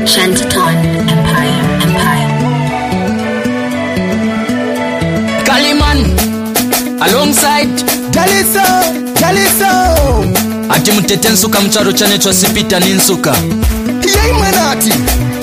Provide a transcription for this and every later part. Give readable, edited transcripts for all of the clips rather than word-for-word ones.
Shantytown Empire. Kaliman alongside Taliso ati mutete nsuka mcharo chane chosipita ni nsuka yei manati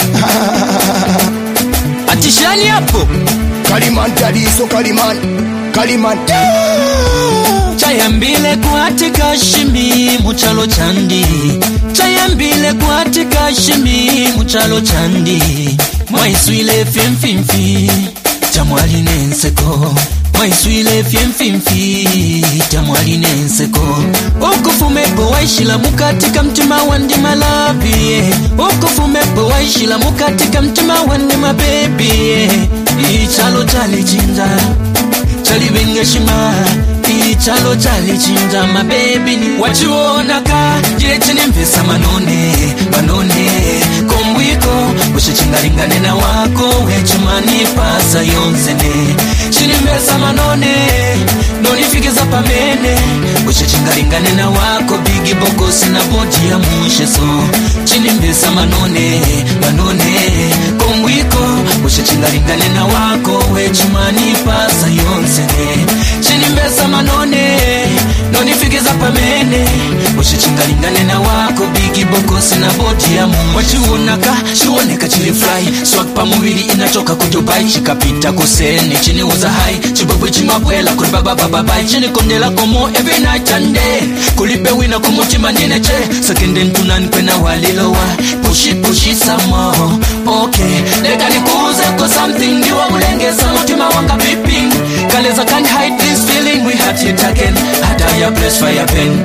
ati shani hapo Kaliman Taliso Kaliman chayambile kuatika shimi muchalo chandi chayambile kuatika shimi muchalo chandi mwaiswile fimfimfi chamwali nenseko mwaiswile fimfimfi chamwali nenseko ukufumebo waishila mukatika mtima wandi malabi ukufumebo waishila mukatika mtima wandi mabebi ichalo chali chinza chali bengeshima ichalo chali chinza mabebi ni wachiwonaka jechini mpesa manone kombwiko ushichingalingane na wako wechumani pasa yonzene chini mpesa manone nonifikiza pamene ushichingalingane na wako bigi bokosi na bodi ya musheso chini mpesa manone kombwiko ushichingalingane na wako wechumani pasa yonzene chini mpesa manone nonifikiza pamene ushichingalingane na wako bigi bokosi na bodi ya wachiwonaka chiwoneka chili fly swag pa mubili inachoka kudubai chikapita kuseni chini uza hai chibabwe chimabwela kuli bababai chini kondela komo every night and day kulipe wina kumutima nineche sekende ntunani kwena walilowa pushi some more okay neka nikuuze ko something ndiwa ulengeza mutima wanga beeping kaleza can't hide this feeling we have it again hata ya press fire pen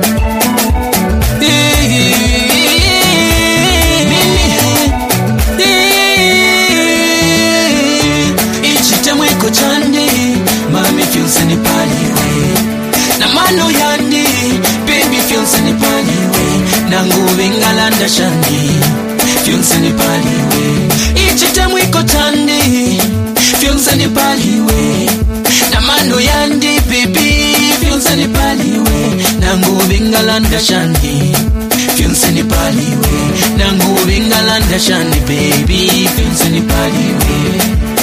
ichitemwiko chandi mami fyonseni paliwe na mano yandi baby fyonseni paliwe nanguve ngalanda shandi fyonseni paliwe ichitemwiko chandi fyonseni paliwe na mano yandi baby fyonseni paliwe nanguve ngalanda shandi fyonseni paliwe nanguve ngalanda shandi baby fyonseni paliwe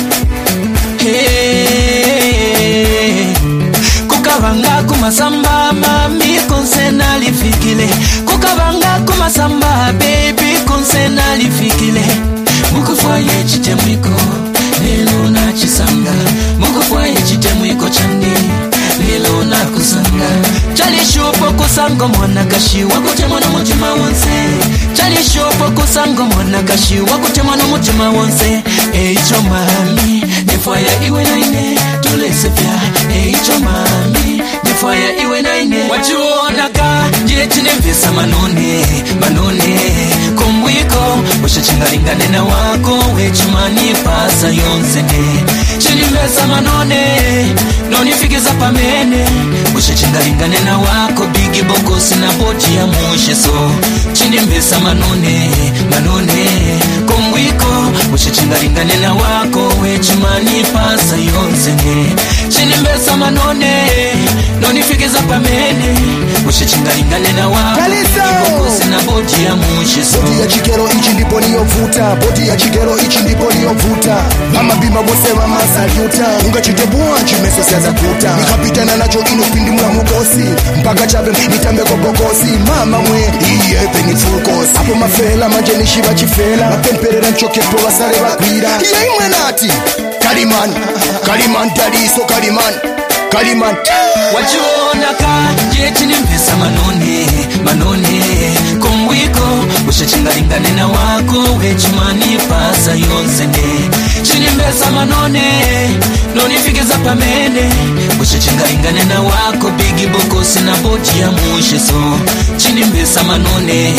hey kukabanga kumasamba mami konsena lifikile kukabanga kumasamba baby konsena lifikile mukufwaye chitemwiko lelo na chisanga mukufwaye chitemwiko chandi lelo na kusanga chalishopo kusango mwana kashiwa kutemwa na mutima wonse chalishopo kusango mwana kashiwa kutemwa na mutima wonse eicho mami nefaya iwe naine tulesepya eicho mami nefaya iwe naine wachiwonaka jechine mpesa manone kombwiko ushichingalingane na wako wechumani pasa yonzene chini mpesa manone nonifikiza pamene ushichingalingane na wako bigi bokosi na boti ya musheso chini mpesa manone kombwiko ushichingalingane na wako wechumani pasa yonzene chini mpesa manone nonifikiza pamene ushichingalingane na wako bokosi na boti ya musheso boti ya chikero ichi ndipo niyovuta boti ya chikero ichi ndipo niyovuta mama bima bose mama saluta ungachitebuwa chimeso siaza kuta nikapitana nacho inopindi mula mukosi mpaka chabe nitambe kokokosi mama mwe iyepe ni full course hapo mafela manje nishiba chifela napemperera nchoke po basare bakwira yei mwanati Kaliman Taliso Kaliman wachiwonaka jechini mpesa manone kombwiko ushichingalingane na wako wechumani pasa yonzene chini mpesa manone nonifikiza pamene ushichingalingane na wako bigi bokosi na boti ya musheso chini mpesa manone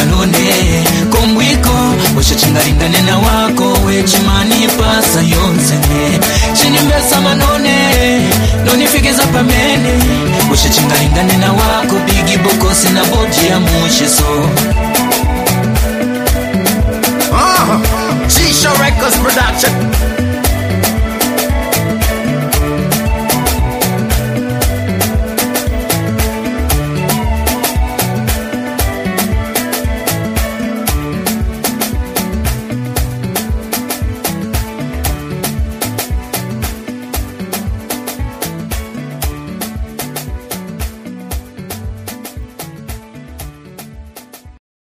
kombwiko ushichingalingane na wako wechumani pasa yonzene chini mpesa manone nonifikiza pamene ushichingalingane na wako bigi bokosi na boti ya musheso